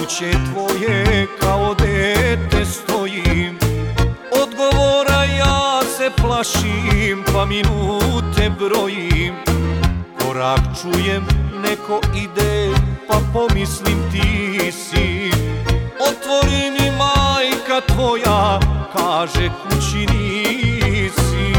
kuće tvoje kao dete stojim. Odgovora ja se plašim, pa minute brojim. Korak čujem, neko ide, pa pomislim ti si. Otvori mi majka tvoja, kaže kući nisi.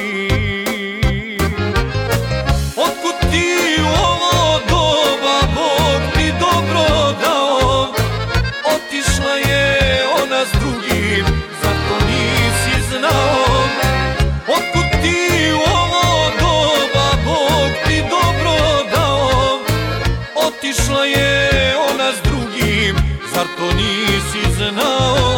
Otkud ti u ovo doba, Bog ti dobro dao. Otišla je ona s drugim, zato nisi znao. Otkud ti u ovo doba, Bog ti dobro dao. Otišla je ona s drugim, zar to nisi znao?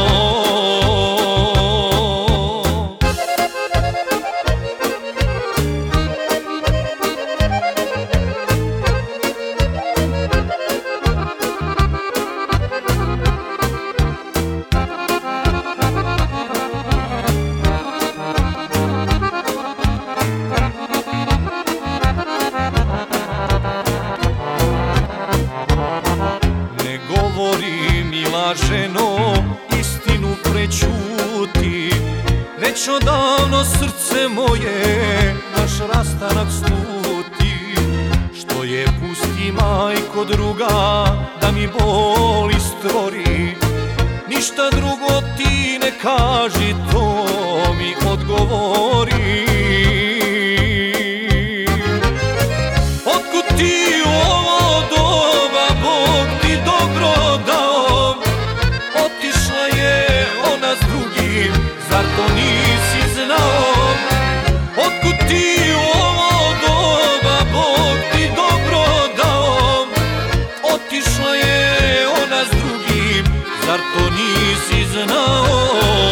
Mila ženo, istinu prećuti, već odavno srce moje naš rastanak sluti. Što je pusti majko druga, da mi boli stvori, ništa drugo ti ne kaži, to mi odgovori. Otkud ti u ovo doba, Bog ti dobro dao. Otišla je ona s drugim, zar to nisi znao? Otkud ti u ovo doba, Bog ti dobro dao. Otišla je ona s drugim, zar to nisi znao?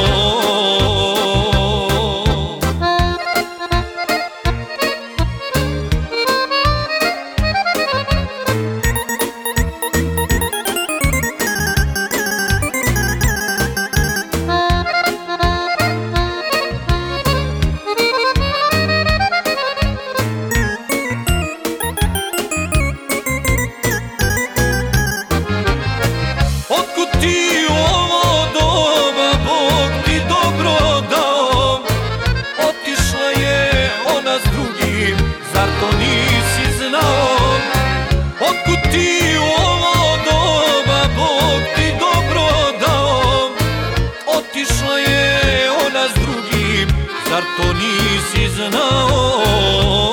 Ti u ovo doba, Bog ti dobro dao. Otišla je ona s drugim, zar to nisi znao? Otkud ti u ovo doba, Bog ti dobro dao. Otišla je ona s drugim, zar to nisi znao?